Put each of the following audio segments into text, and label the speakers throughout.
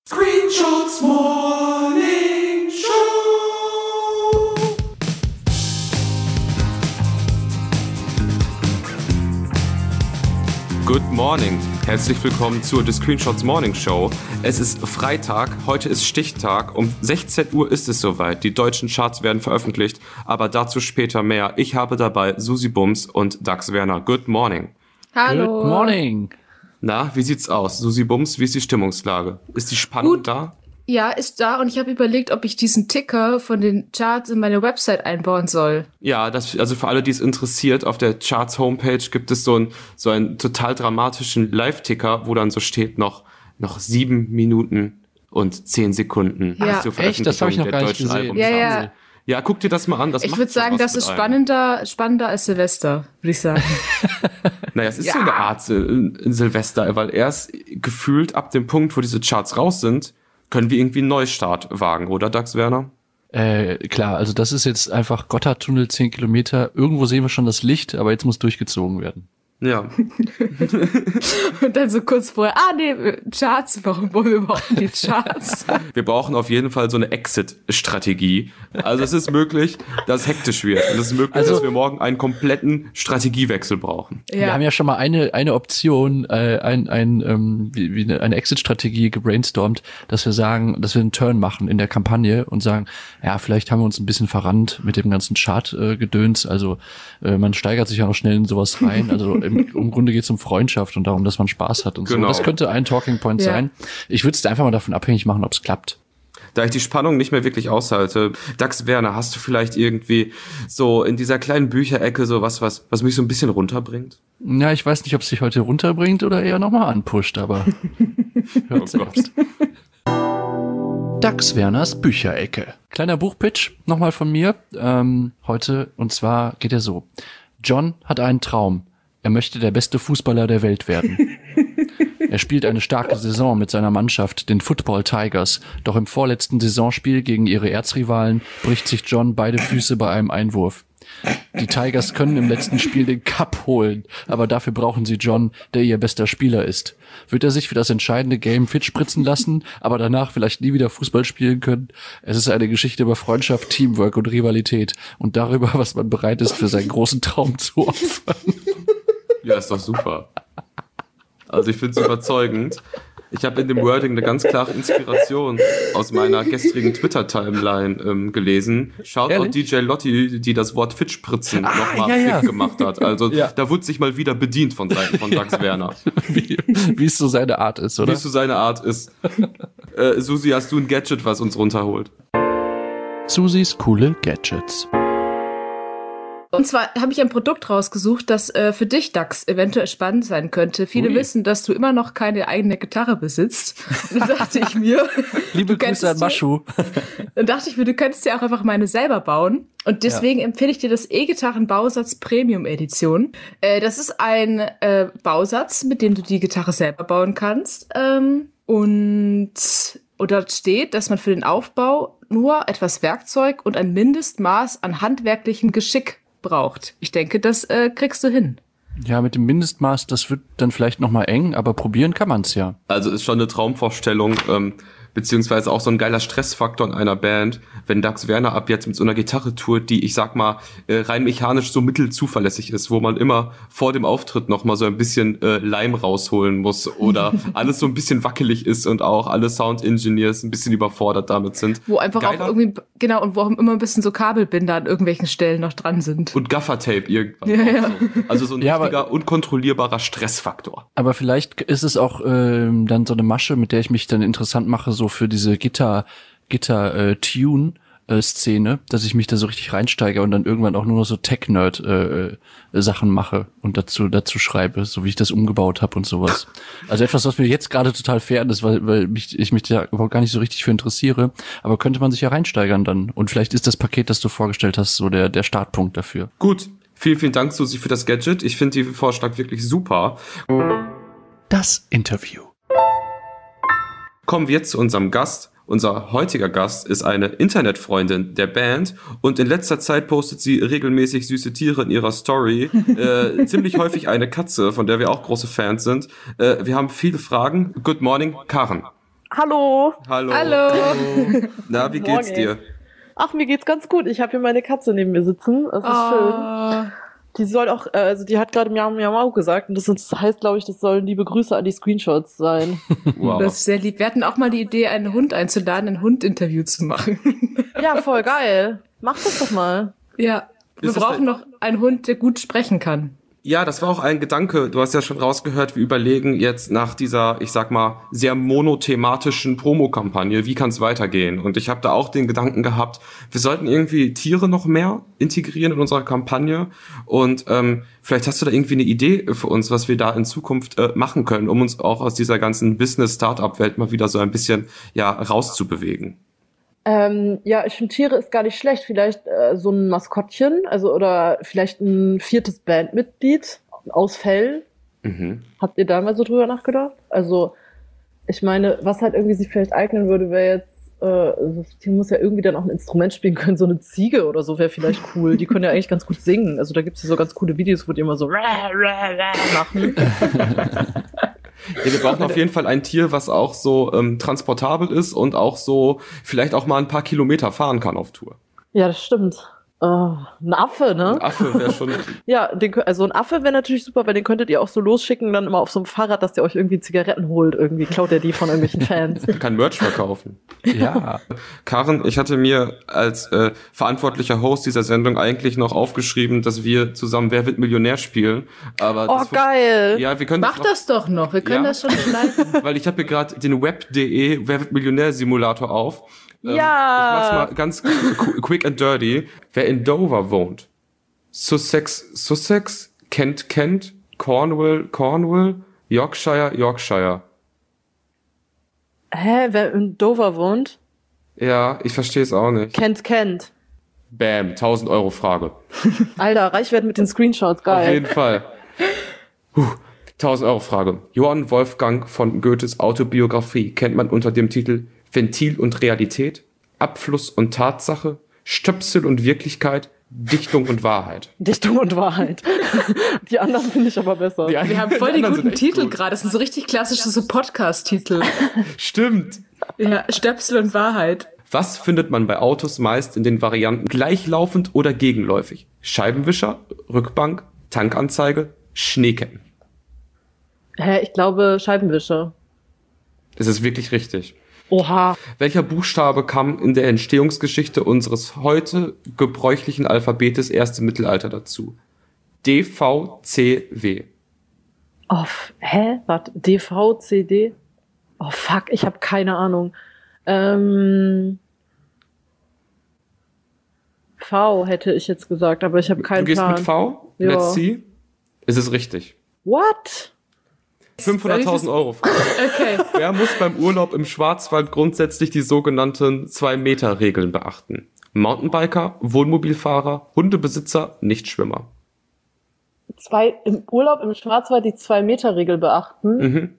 Speaker 1: Screenshots Morning Show.
Speaker 2: Good morning. Herzlich willkommen zur The Screenshots Morning Show. Es ist Freitag, heute ist Stichtag. Um 16 Uhr ist es soweit. Die deutschen Charts werden veröffentlicht, aber dazu später mehr. Ich habe dabei Susi Bums und Dax Werner. Good morning.
Speaker 3: Hallo.
Speaker 4: Good morning.
Speaker 2: Na, wie sieht's aus? Susi Bums, wie ist die Stimmungslage? Ist die Spannung
Speaker 3: Gut.
Speaker 2: da?
Speaker 3: Ja, ist da und ich habe überlegt, ob ich diesen Ticker von den Charts in meine Website einbauen soll.
Speaker 2: Ja, also für alle, die es interessiert, auf der Charts Homepage gibt es so einen total dramatischen Live-Ticker, wo dann so steht noch 7 Minuten und 10 Sekunden.
Speaker 3: Ja,
Speaker 2: zur
Speaker 4: echt? Das habe ich noch
Speaker 2: Veröffentlichung
Speaker 4: gar
Speaker 2: der
Speaker 4: nicht
Speaker 2: deutschen
Speaker 4: gesehen.
Speaker 2: Albumcharts.
Speaker 3: Ja.
Speaker 2: Ja, guck dir das mal an.
Speaker 3: Ich würde sagen, das ist spannender als Silvester, würde ich sagen.
Speaker 2: Naja, es ist so eine Art Silvester, weil erst gefühlt ab dem Punkt, wo diese Charts raus sind, können wir irgendwie einen Neustart wagen, oder, Dax Werner?
Speaker 4: Klar, also das ist jetzt einfach Gotthardtunnel, 10 Kilometer. Irgendwo sehen wir schon das Licht, aber jetzt muss durchgezogen werden.
Speaker 2: Ja.
Speaker 3: Und dann so kurz vorher, Charts, warum wollen wir überhaupt die Charts?
Speaker 2: Wir brauchen auf jeden Fall so eine Exit-Strategie. Also es ist möglich, dass es hektisch wird. Und es ist möglich, dass wir morgen einen kompletten Strategiewechsel brauchen.
Speaker 3: Ja.
Speaker 4: Wir haben ja schon mal eine Option, eine Exit-Strategie gebrainstormt, dass wir sagen, dass wir einen Turn machen in der Kampagne und sagen, ja, vielleicht haben wir uns ein bisschen verrannt mit dem ganzen Chart-Gedöns. Also man steigert sich ja noch schnell in sowas rein. Also im Grunde geht es um Freundschaft und darum, dass man Spaß hat und
Speaker 2: Genau.
Speaker 4: so. Das könnte ein Talking Point sein. Ich würde es einfach mal davon abhängig machen, ob es klappt.
Speaker 2: Da ich die Spannung nicht mehr wirklich aushalte, Dax Werner, hast du vielleicht irgendwie so in dieser kleinen Bücherecke so was mich so ein bisschen runterbringt?
Speaker 4: Ja, ich weiß nicht, ob es dich heute runterbringt oder eher nochmal anpusht, aber hört selbst. Dax Werners Bücherecke. Kleiner Buchpitch nochmal von mir. Heute, und zwar geht er so. John hat einen Traum. Er möchte der beste Fußballer der Welt werden. Er spielt eine starke Saison mit seiner Mannschaft, den Football Tigers. Doch im vorletzten Saisonspiel gegen ihre Erzrivalen bricht sich John beide Füße bei einem Einwurf. Die Tigers können im letzten Spiel den Cup holen, aber dafür brauchen sie John, der ihr bester Spieler ist. Wird er sich für das entscheidende Game fit spritzen lassen, aber danach vielleicht nie wieder Fußball spielen können? Es ist eine Geschichte über Freundschaft, Teamwork und Rivalität und darüber, was man bereit ist, für seinen großen Traum zu opfern.
Speaker 2: Ja, ist doch super. Also ich finde es überzeugend. Ich habe in dem Wording eine ganz klare Inspiration aus meiner gestrigen Twitter-Timeline gelesen. Shoutout DJ Lotti, die das Wort Fitspritzen nochmal gemacht hat. Also da wurde sich mal wieder bedient von Seiten von Dax Werner.
Speaker 4: Wie es so seine Art ist, oder?
Speaker 2: Wie es so seine Art ist. Susi, hast du ein Gadget, was uns runterholt?
Speaker 4: Susis coole Gadgets.
Speaker 3: Und zwar habe ich ein Produkt rausgesucht, das für dich, Dax, eventuell spannend sein könnte. Viele wissen, dass du immer noch keine eigene Gitarre besitzt. Und dann dachte ich mir...
Speaker 4: Liebe Grüße an Maschu.
Speaker 3: Dann dachte ich mir, du könntest dir auch einfach meine selber bauen. Und deswegen empfehle ich dir das E-Gitarren-Bausatz Premium Edition. Das ist ein Bausatz, mit dem du die Gitarre selber bauen kannst. Und dort steht, dass man für den Aufbau nur etwas Werkzeug und ein Mindestmaß an handwerklichem Geschick braucht. Ich denke, das kriegst du hin.
Speaker 4: Ja, mit dem Mindestmaß, das wird dann vielleicht nochmal eng, aber probieren kann man's ja.
Speaker 2: Also ist schon eine Traumvorstellung, beziehungsweise auch so ein geiler Stressfaktor in einer Band, wenn Dax Werner ab jetzt mit so einer Gitarre tourt, die, ich sag mal, rein mechanisch so mittelzuverlässig ist, wo man immer vor dem Auftritt noch mal so ein bisschen Leim rausholen muss oder alles so ein bisschen wackelig ist und auch alle Sound-Engineers ein bisschen überfordert damit sind.
Speaker 3: Wo einfach auch irgendwie, genau, und wo auch immer ein bisschen so Kabelbinder an irgendwelchen Stellen noch dran sind.
Speaker 2: Und Gaffertape irgendwann.
Speaker 3: Ja.
Speaker 2: So. Also so ein richtiger, unkontrollierbarer Stressfaktor.
Speaker 4: Aber vielleicht ist es auch dann so eine Masche, mit der ich mich dann interessant mache, so für diese Gitter-Tune-Szene, dass ich mich da so richtig reinsteige und dann irgendwann auch nur noch so Tech-Nerd-Sachen mache und dazu schreibe, so wie ich das umgebaut habe und sowas. Also etwas, was mir jetzt gerade total fern ist, weil ich mich da überhaupt gar nicht so richtig für interessiere, aber könnte man sich ja reinsteigern dann. Und vielleicht ist das Paket, das du vorgestellt hast, so der Startpunkt dafür.
Speaker 2: Gut. Vielen, vielen Dank, Susi, für das Gadget. Ich finde den Vorschlag wirklich super.
Speaker 4: Das Interview.
Speaker 2: Kommen wir zu unserem Gast. Unser heutiger Gast ist eine Internetfreundin der Band und in letzter Zeit postet sie regelmäßig süße Tiere in ihrer Story. Ziemlich häufig eine Katze, von der wir auch große Fans sind. Wir haben viele Fragen. Good morning, Karen.
Speaker 5: Hallo.
Speaker 2: Hallo.
Speaker 3: Hallo.
Speaker 2: Na, wie geht's
Speaker 5: Morgen.
Speaker 2: dir?
Speaker 5: Ach, mir geht's ganz gut. Ich habe hier meine Katze neben mir sitzen. Das ist schön. Die soll auch, also die hat gerade Miau Miau Mau gesagt und das heißt, glaube ich, das sollen liebe Grüße an die Screenshots sein.
Speaker 2: Wow.
Speaker 3: Das ist sehr lieb. Wir hatten auch mal die Idee, einen Hund einzuladen, ein Hund-Interview zu machen.
Speaker 5: Ja, voll geil. Mach das doch mal.
Speaker 3: Ja, wir
Speaker 2: Ist das
Speaker 3: brauchen noch einen Hund, der gut sprechen kann.
Speaker 2: Ja, das war auch ein Gedanke. Du hast ja schon rausgehört, wir überlegen jetzt nach dieser, ich sag mal, sehr monothematischen Promokampagne, wie kann es weitergehen? Und ich habe da auch den Gedanken gehabt, wir sollten irgendwie Tiere noch mehr integrieren in unserer Kampagne. Und vielleicht hast du da irgendwie eine Idee für uns, was wir da in Zukunft machen können, um uns auch aus dieser ganzen Business-Startup-Welt mal wieder so ein bisschen rauszubewegen.
Speaker 5: Ja, ich finde Tiere ist gar nicht schlecht. Vielleicht so ein Maskottchen, also oder vielleicht ein 4. Bandmitglied aus Fell.
Speaker 2: Mhm.
Speaker 5: Habt ihr da mal so drüber nachgedacht? Also, ich meine, was halt irgendwie sich vielleicht eignen würde, wäre jetzt, das Tier muss ja irgendwie dann auch ein Instrument spielen können, so eine Ziege oder so wäre vielleicht cool. Die können ja eigentlich ganz gut singen. Also da gibt's ja so ganz coole Videos, wo die immer so machen.
Speaker 2: Ja, wir brauchen auf jeden Fall ein Tier, was auch so transportabel ist und auch so vielleicht auch mal ein paar Kilometer fahren kann auf Tour.
Speaker 5: Ja, das stimmt. Ein Affe, ne?
Speaker 2: Ein Affe wäre schon...
Speaker 5: Ja, also ein Affe wäre natürlich super, weil den könntet ihr auch so losschicken, dann immer auf so einem Fahrrad, dass der euch irgendwie Zigaretten holt. Irgendwie klaut er die von irgendwelchen Fans.
Speaker 2: kann Merch verkaufen.
Speaker 4: Ja.
Speaker 2: Karen, ich hatte mir als verantwortlicher Host dieser Sendung eigentlich noch aufgeschrieben, dass wir zusammen Wer wird Millionär spielen. Aber
Speaker 5: Oh,
Speaker 2: das
Speaker 5: geil!
Speaker 2: Ja, wir können
Speaker 3: Mach das doch noch, wir können
Speaker 2: Ja.
Speaker 3: das schon schneiden.
Speaker 2: weil ich habe hier gerade den web.de Wer wird Millionär Simulator auf.
Speaker 5: Ja.
Speaker 2: Ich mach's mal ganz quick and dirty. Wer in Dover wohnt, Sussex, Kent, Cornwall, Yorkshire.
Speaker 5: Hä, wer in Dover wohnt?
Speaker 2: Ja, ich verstehe es auch nicht.
Speaker 5: Kennt.
Speaker 2: Bam, 1000 Euro Frage.
Speaker 5: Alter, reich werden mit den Screenshots,
Speaker 2: Auf
Speaker 5: geil.
Speaker 2: jeden Fall. 1000 Euro Frage. Johann Wolfgang von Goethes Autobiografie kennt man unter dem Titel Ventil und Realität, Abfluss und Tatsache, Stöpsel und Wirklichkeit, Dichtung und Wahrheit.
Speaker 5: Dichtung und Wahrheit. Die anderen finde ich aber besser.
Speaker 3: Wir haben voll die guten Titel gerade. Das sind so richtig klassische so Podcast-Titel.
Speaker 2: Stimmt.
Speaker 3: Ja, Stöpsel und Wahrheit.
Speaker 2: Was findet man bei Autos meist in den Varianten gleichlaufend oder gegenläufig? Scheibenwischer, Rückbank, Tankanzeige, Schneeketten.
Speaker 5: Hä, ich glaube Scheibenwischer.
Speaker 2: Das ist wirklich richtig.
Speaker 5: Oha.
Speaker 2: Welcher Buchstabe kam in der Entstehungsgeschichte unseres heute gebräuchlichen Alphabetes erst im Mittelalter dazu? D, V, C, W.
Speaker 5: Oh, hä? Warte, DVCD? Oh fuck, ich habe keine Ahnung. V hätte ich jetzt gesagt, aber ich habe keinen
Speaker 2: Du gehst
Speaker 5: Plan.
Speaker 2: mit V?
Speaker 5: Ja.
Speaker 2: Let's see. Ist es richtig?
Speaker 5: What?
Speaker 2: 500.000 Euro.
Speaker 3: Okay.
Speaker 2: Wer muss beim Urlaub im Schwarzwald grundsätzlich die sogenannten 2-Meter-Regeln beachten? Mountainbiker, Wohnmobilfahrer, Hundebesitzer, Nichtschwimmer.
Speaker 5: Im Urlaub im Schwarzwald die 2-Meter-Regel beachten?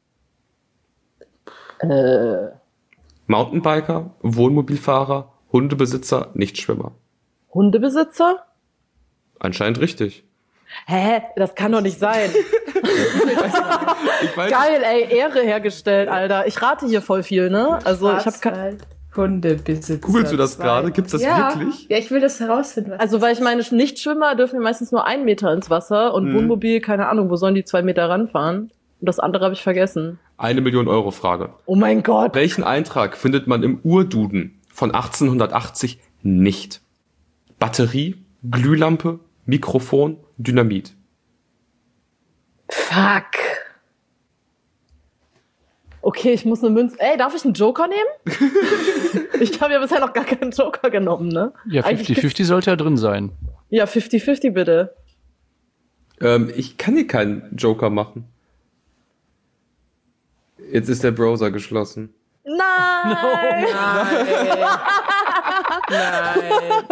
Speaker 2: Mhm. Mountainbiker, Wohnmobilfahrer, Hundebesitzer, Nichtschwimmer.
Speaker 5: Hundebesitzer?
Speaker 2: Anscheinend richtig.
Speaker 5: Hä? Das kann doch nicht sein.
Speaker 2: Ich weiß,
Speaker 5: Geil, ey, Ehre hergestellt, Alter. Ich rate hier voll viel, ne? Also ich habe
Speaker 3: Hundebesitzer.
Speaker 2: googelst du das gerade? Gibt's das
Speaker 3: ja.
Speaker 2: wirklich?
Speaker 3: Ja, ich will das herausfinden. Was
Speaker 5: Also, weil ich meine, Nichtschwimmer dürfen ja meistens nur 1 Meter ins Wasser und Wohnmobil, keine Ahnung, wo sollen die 2 Meter ranfahren? Und das andere habe ich vergessen.
Speaker 2: 1 Million Euro Frage.
Speaker 5: Oh mein Gott.
Speaker 2: Welchen Eintrag findet man im Urduden von 1880 nicht? Batterie, Glühlampe, Mikrofon, Dynamit.
Speaker 5: Fuck. Okay, ich muss eine Münze. Ey, darf ich einen Joker nehmen? Ich habe ja bisher noch gar keinen Joker genommen, ne?
Speaker 4: Ja, 50-50 sollte ja drin sein.
Speaker 5: Ja, 50-50 bitte.
Speaker 2: Ich kann hier keinen Joker machen. Jetzt ist der Browser geschlossen.
Speaker 5: Nein!
Speaker 3: Nein.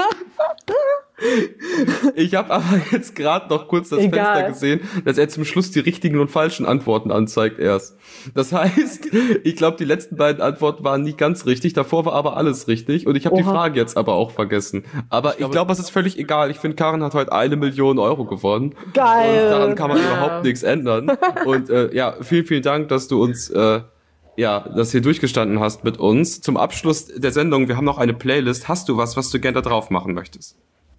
Speaker 2: Ich habe aber jetzt gerade noch kurz das
Speaker 5: Egal.
Speaker 2: Fenster gesehen, dass er zum Schluss die richtigen und falschen Antworten anzeigt erst. Das heißt, ich glaube, die letzten beiden Antworten waren nicht ganz richtig, davor war aber alles richtig und ich habe die
Speaker 5: Oha.
Speaker 2: Frage jetzt aber auch vergessen. Aber ich glaube, es ist völlig egal. Ich finde, Karin hat heute 1 Million Euro gewonnen.
Speaker 5: Geil.
Speaker 2: Und daran kann man überhaupt nichts ändern. Und ja, vielen, vielen Dank, dass du uns dass du hier durchgestanden hast mit uns. Zum Abschluss der Sendung, wir haben noch eine Playlist. Hast du was du gerne da drauf machen möchtest?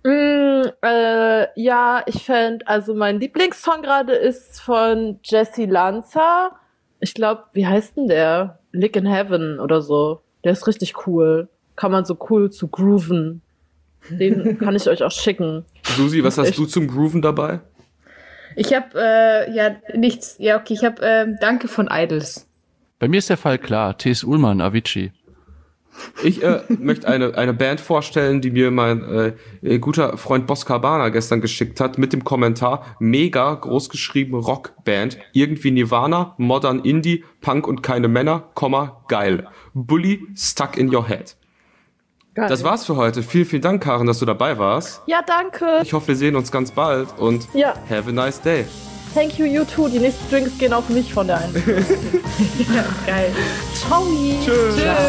Speaker 5: Ja, ich fände, also mein Lieblingssong gerade ist von Jesse Lanza. Ich glaube, wie heißt denn der? Lick in Heaven oder so. Der ist richtig cool. Kann man so cool zu grooven. Den kann ich euch auch schicken.
Speaker 2: Susi, was hast du zum Grooven dabei?
Speaker 3: Ich habe nichts. Ja, okay, ich habe Danke von Idols.
Speaker 4: Bei mir ist der Fall klar. T.S. Ullmann, Avicii.
Speaker 2: Ich möchte eine Band vorstellen, die mir mein guter Freund Boskabana gestern geschickt hat, mit dem Kommentar, mega groß geschrieben Rockband, irgendwie Nirvana, Modern Indie, Punk und keine Männer, geil. Bully, stuck in your head.
Speaker 5: Geil.
Speaker 2: Das war's für heute. Vielen, vielen Dank, Karen, dass du dabei warst.
Speaker 5: Ja, danke.
Speaker 2: Ich hoffe, wir sehen uns ganz bald und have a nice day.
Speaker 5: Thank you, you too. Die nächsten Drinks gehen auf mich von der einen.
Speaker 3: Ja, geil.
Speaker 5: Ciao.
Speaker 2: Tschüss.